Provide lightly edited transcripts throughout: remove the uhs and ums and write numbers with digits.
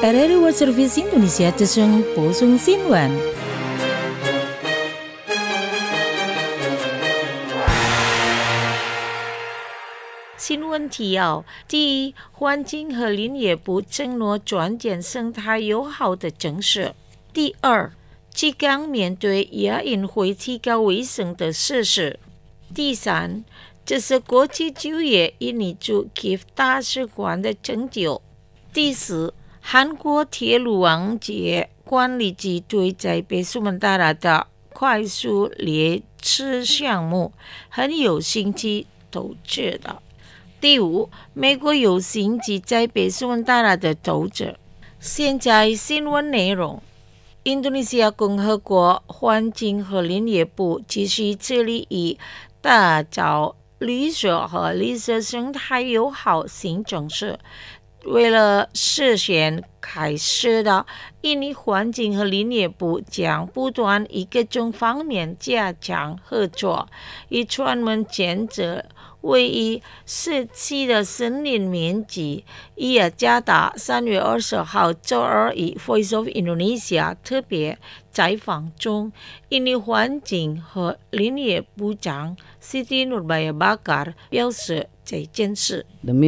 RRI World Service Indonesia Tusung Pusung Sinwan。新闻提要：第一，环境和林业部承诺转建生态友好的城市。第二，吉冈面对亚运会提高卫生的设施。第三，这是国际就业印尼驻 Kiev 大使馆的成就。第四，韩国铁路网接管理局对在北苏门答腊的快速列车项目很有兴趣投资的。第五，美国有兴趣在北苏门答腊的投资。现在新闻内容：印度尼西亚共和国环境和林业部继续致力于打造绿色和绿色生态友好新城市。为了实现开始的印尼环境和林业部将不断以各种方面加强合作，以专门建设位于市区的森林面积。雅加达3月20号周二以 Voice of Indonesia 特别采访中，印尼环境和林业部长 Siti Nurbaya-Bakar 表示这件事。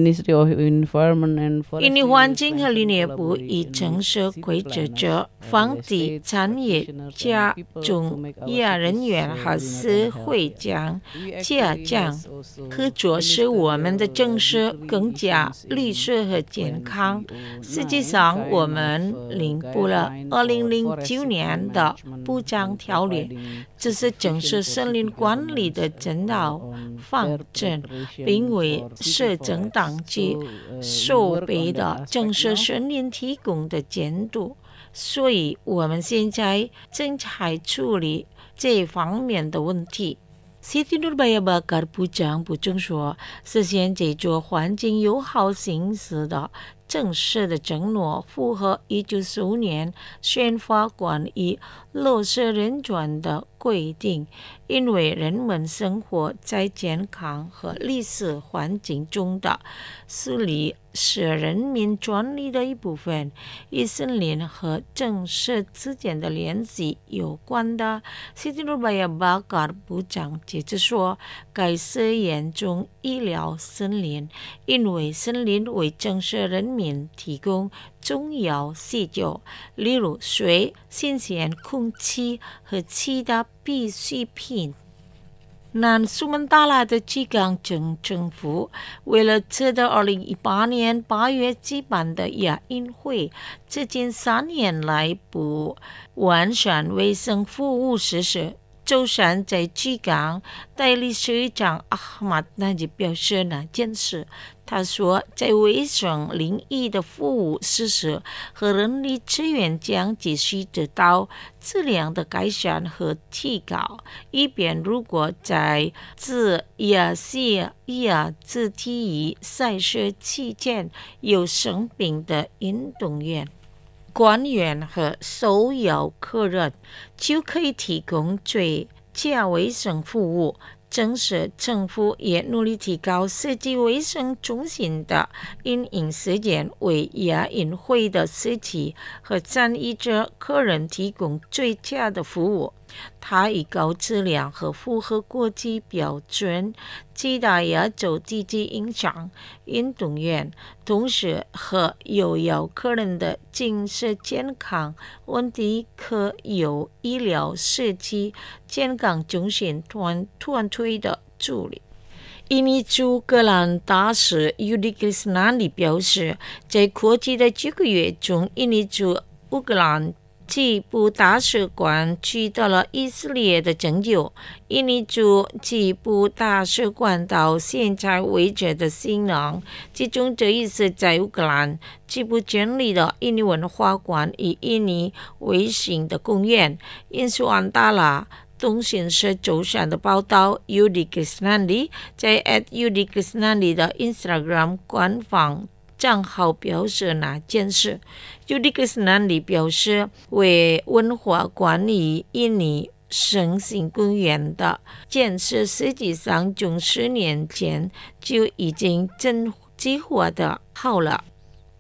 印尼环境和林业部以城市规则者、房地产业家、中亚人员和社会将加强合作，使我们的城市更加绿色和健康。实际上，我们领布了2009年的部长条例，这是城市森林管理的指导方针，并为市政当局守备的城市森林提供的监督。所以我们现在正在处理这方面的问题。Siti Nurbaya-Bakar 部长补充说，实现这座环境友好城市的正式的承诺符合1945年宪法关于落实人权的规定，因为人们生活在健康和绿色环境中的树立是人民权利的一部分，与森林和城市之间的联系有关的。Siti Nurbaya-Bakar 部长接着说，该是严重医疗森林，因为森林为城市人民提供重要需求，例如水、新鲜空气和其他必需品。南苏门答腊的吉冈省政府为了值得2018年8月举办的亚运会，至今3年来不完善卫生服务设施。舟山在吉冈代理市长阿哈马纳吉表示那件事。他说，在卫生领域的服务设施和人力资源将继续得到质量的改善和提高，以便如果在自亚细亚自体育赛事期间有生病的运动员、官员和受邀客人，就可以提供最佳卫生服务。城市政府也努力提高设计卫生中心的营运时间，为亚运会的时期和参与者客人提供最佳的服务。它以高质量和符合国际标准，极大亚洲地区影响运动员，同时和有要客人的精神健康问题可由医疗社区健康中心团队的助理。印尼驻格兰大使Yudi Krisnandi 表示，在过去的几个月中，印尼驻乌克兰吉布大使馆取得了以色列的成就。印尼驻吉布大使馆到现在为止的新能，其中这一次在乌克兰吉布建立的印尼文化馆与印尼卫星的公园。印苏安达拉通讯社周三的报道 ，Yudi Krisnandi 在 @Yudi Krisnandi 的 Instagram 官方账号表示那件事。Yudi Krisnandi 表示，为文化馆与印尼省行公园的建设实际上从10年前就已经计划的好了。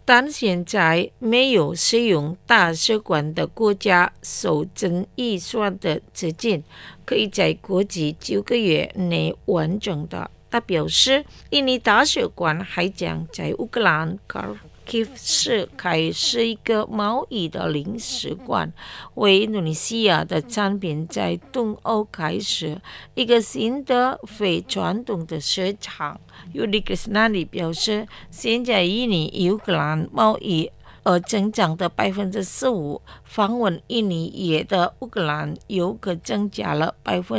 但现在没有使用大使馆的国家手增预算的资金，可以在国际9个月内完成的。他表示，印尼大使馆还将在乌克兰Kharkiv市开设一个贸易的领事馆，为印度尼西亚的产品在东欧开始一个新的非传统的市场。Yudi Krishnadi 表示，现在印尼与乌克兰贸易增长的15%，访问印尼业的乌克兰游客增加了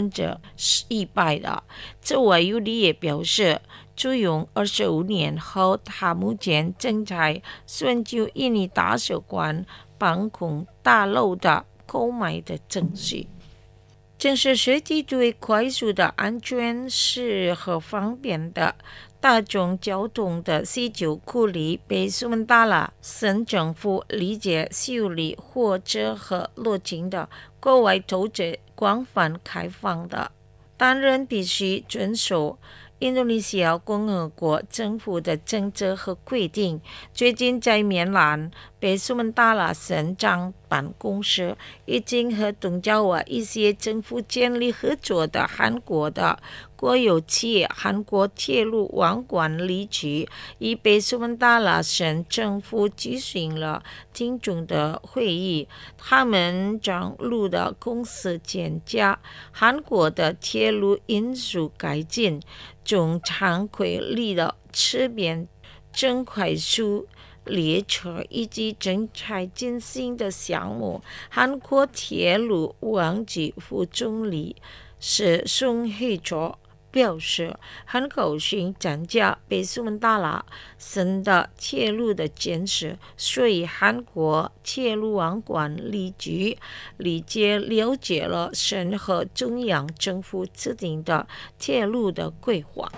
100%的。此外，Yudi 也表示，租用25年后，他目前正在寻求印尼大使馆办公大楼的购买的证据。正是设计最快速的、安全、适合方便的大众交通的需求，鼓励被苏门答腊省政府理解修理火车和路径的国外投资广泛开放的，当然必须遵守印度尼西亚共和国政府的政策和规定。最近在缅兰，被苏门答腊省长办公室已经和东爪哇一些政府建立合作的韩国的国有企业韩国铁路网管理局与被苏门答腊省政府举行了听众的会议。他们将陆的公司减价，韩国的铁路运输改进，中长轨里的次便正快速列车以及正在进行的项目。韩国铁路网局副总理是宋黑卓表示，很高兴参加被苏门答腊省的铁路的建设，所以韩国铁路网管理局理解了解了省和中央政府制定的铁路的规划。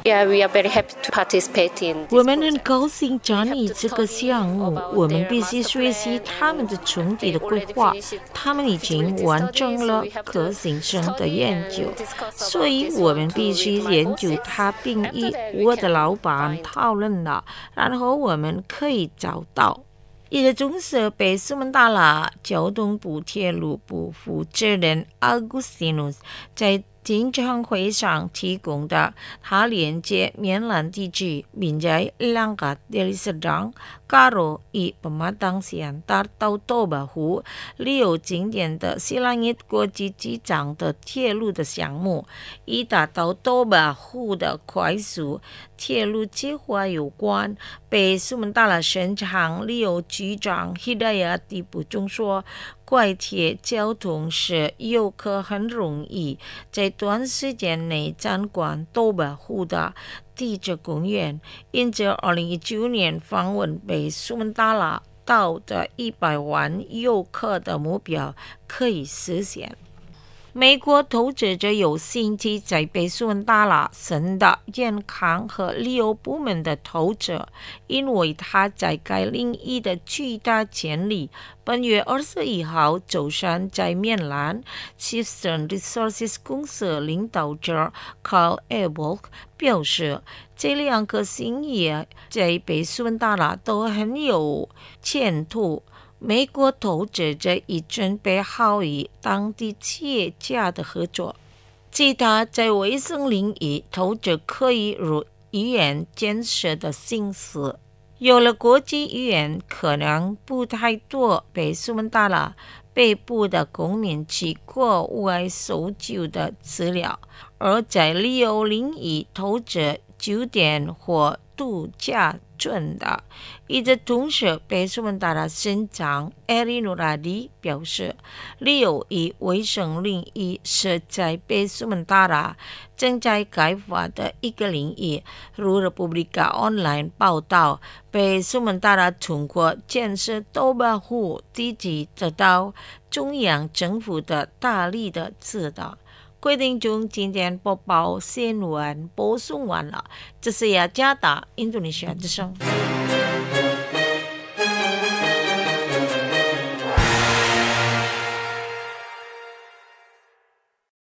我们很高兴参与这个项目，我们必须学习他们的总体的规划，他们已经完成了可行性的研究，所以我们必须研究它并与我的老板讨论了，然后我们可以找到一个棕色被苏门答腊交通部铁路部负责人 Agustinus 在经常会上提供的，他连接缅兰地区，并在Langkat dari Sedang, Karo与Pematang Siantar到多巴湖旅游景点的西兰叶国际机场的铁路的项目，以达到多巴湖的快速铁路计划有关。被苏门答腊省长旅游局长 Hidayati 补充说，快铁交通使游客很容易在短时间内参观多巴湖的地质公园，因此2019年访问被苏门答腊岛的100万游客的目标可以实现。美国投资者有兴趣在被苏门答腊省的健康和旅游部门的投资，因为它在该领域的巨大潜力。本月21号早上，在缅兰 Chiefstone Resources 公司领导者 Carl Abel 表示，这2个新业在被苏门答腊都很有前途。美国投资者已准备好与当地企业家的合作。其他在卫生领域投资可以如医院建设的形式。有了国际医院，可能不太多被苏门答腊北部的公民去国外搜救的资料，而在旅游领域投资酒店或度假村的。与此同时，被苏门答腊省长 Eri Nuradi 表示，旅游与卫生领域是在被苏门答腊正在开发的一个领域。如 Republika Online 报道，被苏门答腊通过建设多巴湖地区得到中央政府的大力的指导。各位听众，今天播报新闻播送完了，这是雅加达印度尼西亚之声。